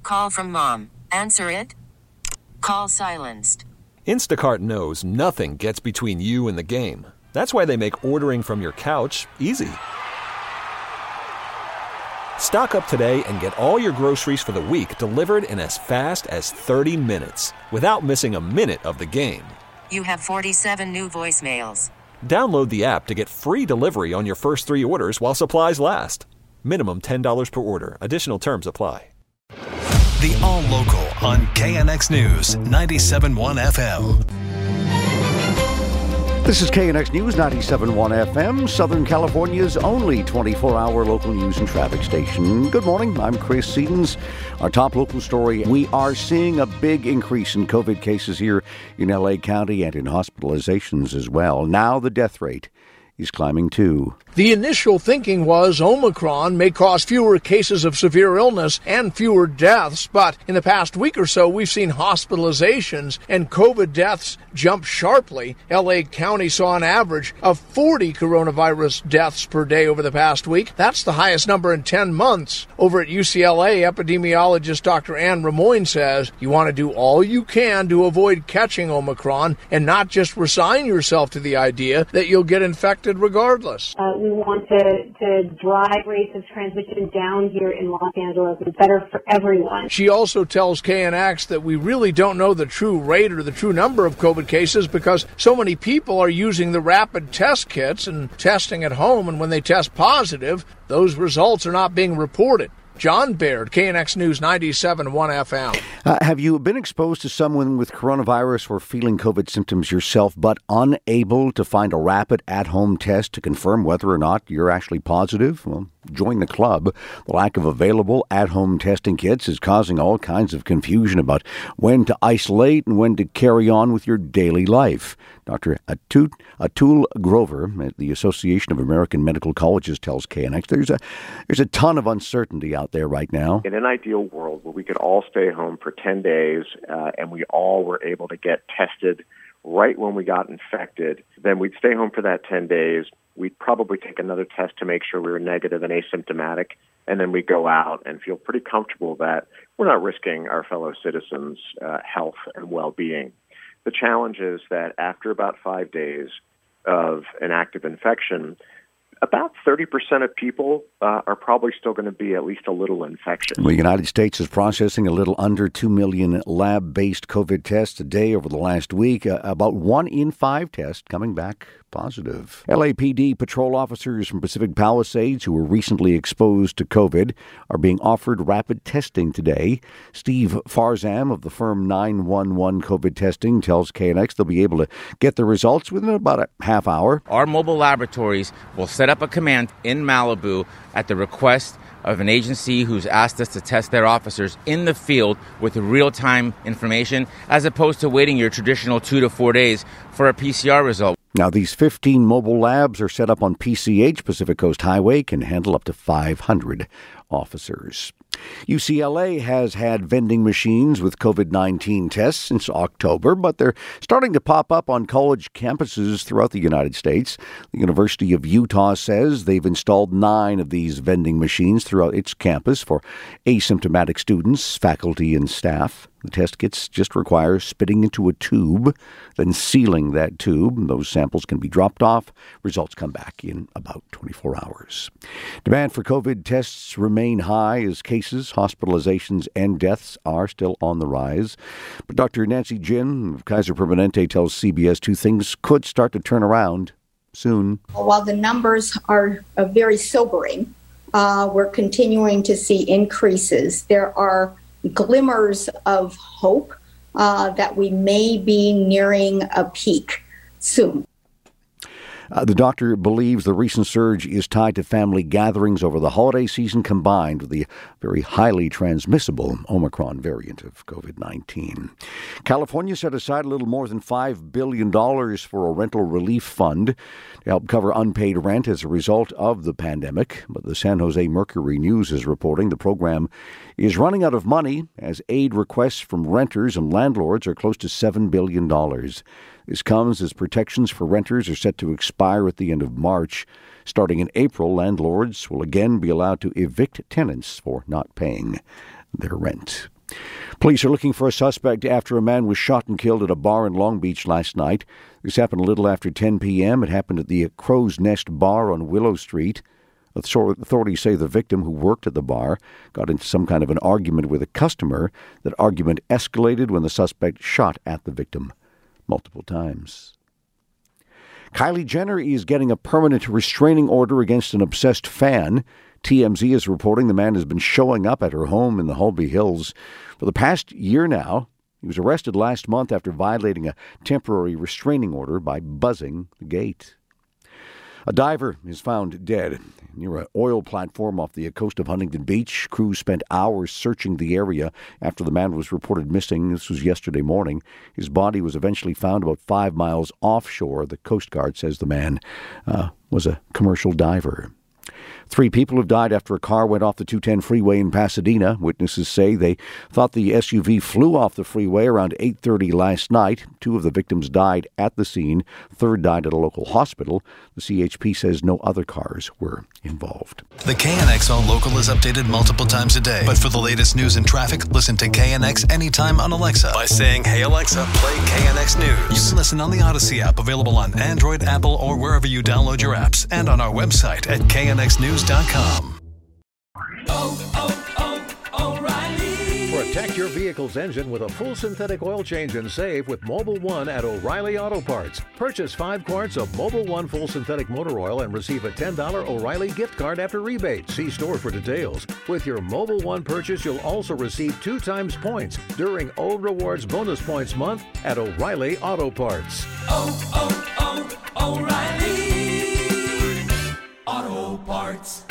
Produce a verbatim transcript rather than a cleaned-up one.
call from mom. Answer it. Call silenced. Instacart knows nothing gets between you and the game. That's why they make ordering from your couch easy. Stock up today and get all your groceries for the week delivered in as fast as thirty minutes without missing a minute of the game. You have forty-seven new voicemails. Download the app to get free delivery on your first three orders while supplies last. Minimum ten dollars per order. Additional terms apply. The All Local on K N X News ninety-seven point one F M. This is K N X News ninety-seven point one F M, Southern California's only twenty-four hour local news and traffic station. Good morning, I'm Chris Sedens. Our top local story, we are seeing a big increase in COVID cases here in L A County and in hospitalizations as well. Now the death rate is climbing too. The initial thinking was Omicron may cause fewer cases of severe illness and fewer deaths, but in the past week or so, we've seen hospitalizations and COVID deaths jump sharply. L A County saw an average of forty coronavirus deaths per day over the past week. That's the highest number in ten months. Over at U C L A, epidemiologist Doctor Anne Ramoyne says you want to do all you can to avoid catching Omicron and not just resign yourself to the idea that you'll get infected regardless. Uh, we want to, to drive rates of transmission down here in Los Angeles. It's better for everyone. She also tells K N X that we really don't know the true rate or the true number of COVID cases because so many people are using the rapid test kits and testing at home, and when they test positive, those results are not being reported. John Baird, K N X News ninety-seven point one F M. Uh, have you been exposed to someone with coronavirus or feeling COVID symptoms yourself, but unable to find a rapid at-home test to confirm whether or not you're actually positive? Well, join the club. The lack of available at-home testing kits is causing all kinds of confusion about when to isolate and when to carry on with your daily life. Doctor Atul, Atul Grover at the Association of American Medical Colleges tells K N X there's a there's a ton of uncertainty out there right now. In an ideal world where we could all stay home for ten days uh, and we all were able to get tested right when we got infected, then we'd stay home for that ten days. We'd probably take another test to make sure we were negative and asymptomatic, and then we'd go out and feel pretty comfortable that we're not risking our fellow citizens' uh, health and well-being. The challenge is that after about five days of an active infection, about thirty percent of people uh, are probably still going to be at least a little infectious. The United States is processing a little under two million lab-based COVID tests a day over the last week. Uh, about one in five tests coming back positive. L A P D patrol officers from Pacific Palisades who were recently exposed to COVID are being offered rapid testing today. Steve Farzam of the firm nine one one COVID Testing tells K N X they'll be able to get the results within about a half hour. Our mobile laboratories will set up a command in Malibu at the request of an agency who's asked us to test their officers in the field with real-time information, as opposed to waiting your traditional two to four days for a P C R result. Now, these fifteen mobile labs are set up on P C H, Pacific Coast Highway, can handle up to five hundred officers. U C L A has had vending machines with COVID nineteen tests since October, but they're starting to pop up on college campuses throughout the United States. The University of Utah says they've installed nine of these vending machines throughout its campus for asymptomatic students, faculty, and staff. The test kits just require spitting into a tube, then sealing that tube. Those samples can be dropped off. Results come back in about twenty-four hours. Demand for COVID tests remain high as cases, hospitalizations, and deaths are still on the rise. But Doctor Nancy Jin of Kaiser Permanente tells C B S two things could start to turn around soon. While the numbers are uh, very sobering, uh, we're continuing to see increases. There are glimmers of hope uh, that we may be nearing a peak soon. Uh, the doctor believes the recent surge is tied to family gatherings over the holiday season combined with the very highly transmissible Omicron variant of COVID nineteen. California set aside a little more than five billion dollars for a rental relief fund to help cover unpaid rent as a result of the pandemic. But the San Jose Mercury News is reporting the program is running out of money as aid requests from renters and landlords are close to seven billion dollars. This comes as protections for renters are set to expire at the end of March. Starting in April, landlords will again be allowed to evict tenants for not paying their rent. Police are looking for a suspect after a man was shot and killed at a bar in Long Beach last night. This happened a little after ten p.m. It happened at the Crow's Nest Bar on Willow Street. Authorities say the victim, who worked at the bar, got into some kind of an argument with a customer. That argument escalated when the suspect shot at the victim multiple times. Kylie Jenner is getting a permanent restraining order against an obsessed fan. T M Z is reporting the man has been showing up at her home in the Holby Hills for the past year now. He was arrested last month after violating a temporary restraining order by buzzing the gate. A diver is found dead near an oil platform off the coast of Huntington Beach. Crews spent hours searching the area after the man was reported missing. This was yesterday morning. His body was eventually found about five miles offshore. The Coast Guard says the man uh, was a commercial diver. Three people have died after a car went off the two ten freeway in Pasadena. Witnesses say they thought the S U V flew off the freeway around eight thirty last night. Two of the victims died at the scene. Third died at a local hospital. The C H P says no other cars were involved. The K N X All Local is updated multiple times a day. But for the latest news and traffic, listen to K N X anytime on Alexa by saying, "Hey Alexa, play K N X News." You can listen on the Odyssey app, available on Android, Apple, or wherever you download your apps, and on our website at K N X news dot com. Oh, oh, oh, O'Reilly. Protect your vehicle's engine with a full synthetic oil change and save with Mobil one at O'Reilly Auto Parts. Purchase five quarts of Mobil one full synthetic motor oil and receive a ten dollars O'Reilly gift card after rebate. See store for details. With your Mobil one purchase, you'll also receive two times points during O Rewards Bonus Points Month at O'Reilly Auto Parts. Oh, oh, oh, O'Reilly Auto Parts.